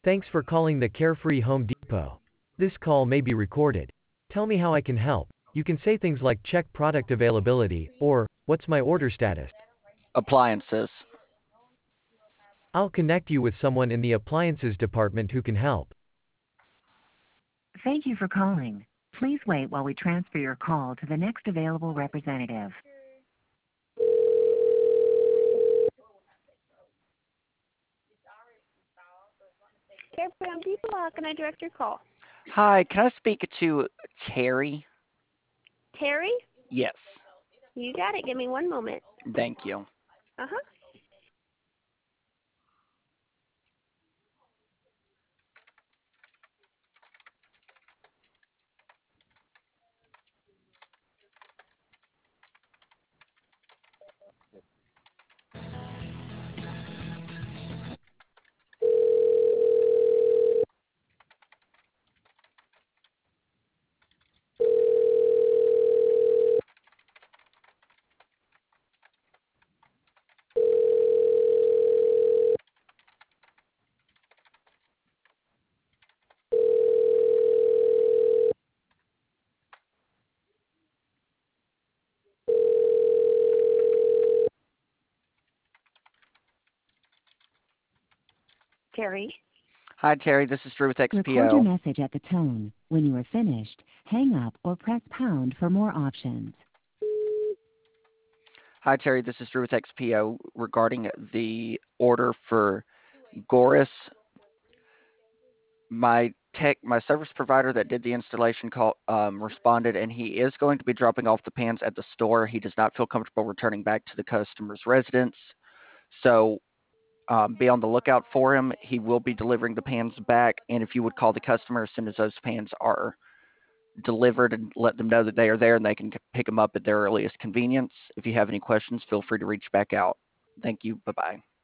Thanks for calling the Carefree Home Depot. This call may be recorded. Tell me how I can help. You can say things like check product availability, or what's my order status. Appliances. I'll connect you with someone in the appliances department who can help. Thank you for calling. Please wait while we transfer your call to the next available representative. Carefree Home Depot, how can I direct your call? Hi, can I speak to Terry? Terry? Yes. You got it. Give me one moment. Thank you. Uh-huh. Terry? Hi, Terry. This is Drew with Record your XPO. message at the tone. When you are finished, hang up or press pound for more options. Hi, Terry. This is Drew with XPO regarding the order for Goris. My service provider that did the installation responded, and he is going to be dropping off the pans at the store. He does not feel comfortable returning back to the customer's residence. So be on the lookout for him. He will be delivering the pans back, and if you would call the customer as soon as those pans are delivered and let them know that they are there and they can pick them up at their earliest convenience. If you have any questions, feel free to reach back out. Thank you. Bye-bye.